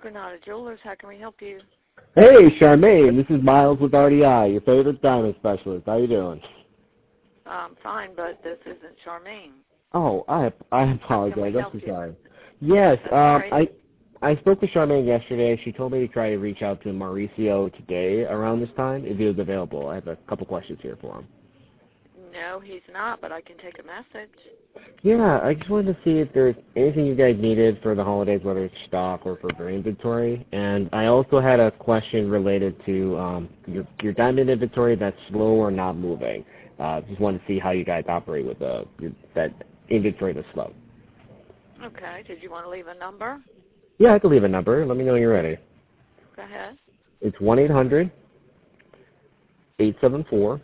Granada Jewelers. How can we help you? Hey, Charmaine, this is Miles with RDI, your favorite diamond specialist. How you doing? Fine, but this isn't Charmaine. Oh, I apologize. I'm so you? sorry. Yes, right. I spoke with Charmaine yesterday. She told me to try to reach out to Mauricio today around this time if he was available. I have a couple questions here for him. No, he's not, but I can take a message. Yeah, I just wanted to see if there's anything you guys needed for the holidays, whether it's stock or for inventory. And I also had a question related to your diamond inventory that's slow or not moving. Just wanted to see how you guys operate with that inventory that's slow. Okay. Did you want to leave a number? Yeah, I can leave a number. Let me know when you're ready. Go ahead. It's 1-800-874-8768.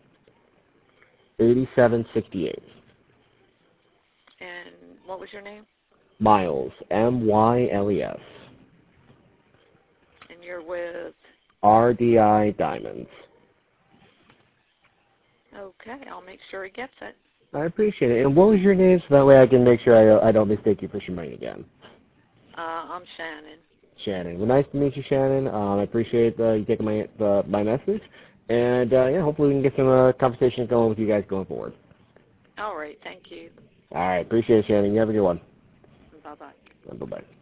And what was your name? Miles, M-Y-L-E-S. And you're with? RDI Diamonds. Okay, I'll make sure he gets it. I appreciate it. And what was your name so that way I can make sure I don't mistake you for Charmaine again? I'm Shannon. Shannon. Well, nice to meet you, Shannon. I appreciate you taking my message. And, yeah, hopefully we can get some conversations going with you guys going forward. All right, thank you. All right, appreciate it, Shannon. You have a good one. Bye-bye. Bye-bye.